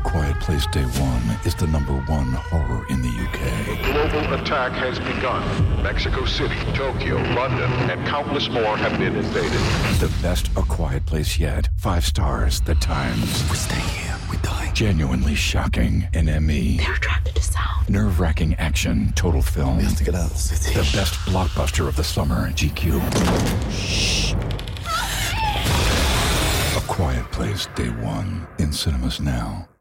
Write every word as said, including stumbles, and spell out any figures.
Quiet Place Day One is the number one horror in the U K. Global attack has begun. Mexico City, Tokyo, London, and countless more have been invaded. The best A Quiet Place yet. Five stars, The Times. We stay here, we die. Genuinely shocking. N M E. They're attracted to sound. Nerve-wracking action. Total Film. We have to get out of the city. The best blockbuster of the summer. G Q. Shh. A Quiet Place Day One. In cinemas now.